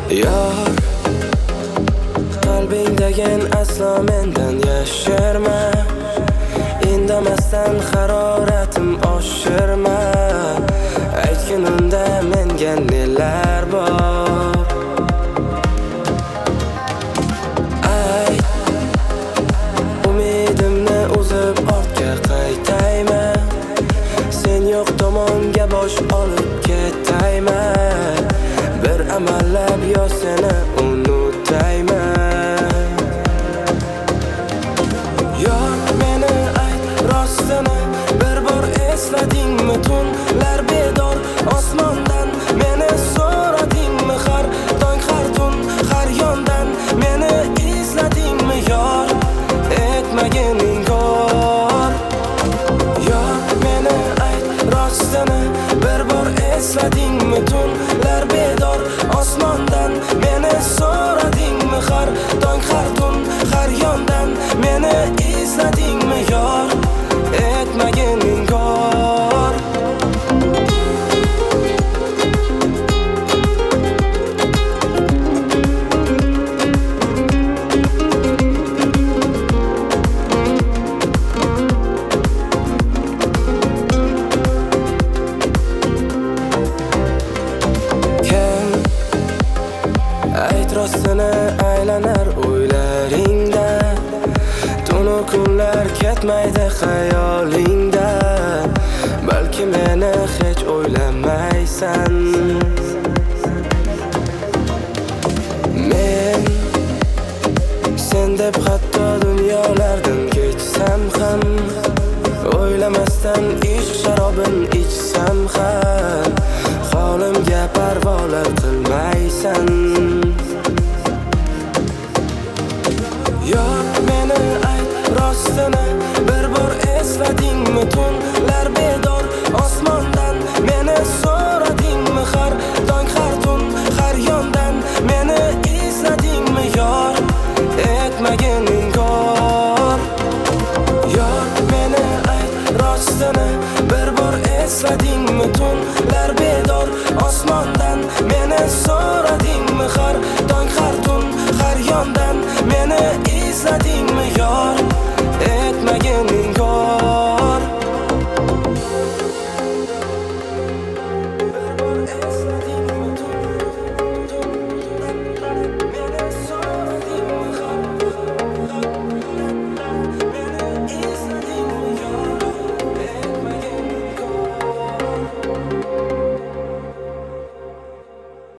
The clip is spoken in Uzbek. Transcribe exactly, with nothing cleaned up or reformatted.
Yor, qalbingdagin aslo mendan yashirma. Indamasdan haroratim oshirma. Aytgin unda menga nelar bor. Ayt, umidimni uzib ortga qaytayman. Sen yo'q tomonga bosh olib ketayman. Bir amallab yo seni unutayman. Yor, meni ayt rostini, bir bor esladingmi? Tunlar bedor osmondan meni so'radingmi? Har tong, har tun, har yondan meni izladingmi? Yor, etmagin inkor. Yor, meni ayt rostini, bir bor esladingmi? Tunlar bedor osmondan meni so'radingmi? Har tong, har tun, har yondan meni izladingmi? Yor, etmagin inkor. Ayt rostini, aylanar o'ylaringda. Tunu kunlar ketmaydi xayolingda. Balki meni hech o'ylamaysan. Men sen deb hatto dunyolardan kechsam ham, o'ylamasdan ishq sharobin ichsam ham, holimga parvolar qilmaysan. Yor, meni ayt rostini, bir bor esladingmi? Tunlar bedor osmondan meni so'radingmi? Har tong, har tun, har yondan meni izladingmi? Yor, etmagin inkor. Yor, meni ayt rostini, bir bor esladingmi? Tunlar bedor osmondan meni so'radingmi? Har tong, har tun, har yondan meni izladingmi? Yor,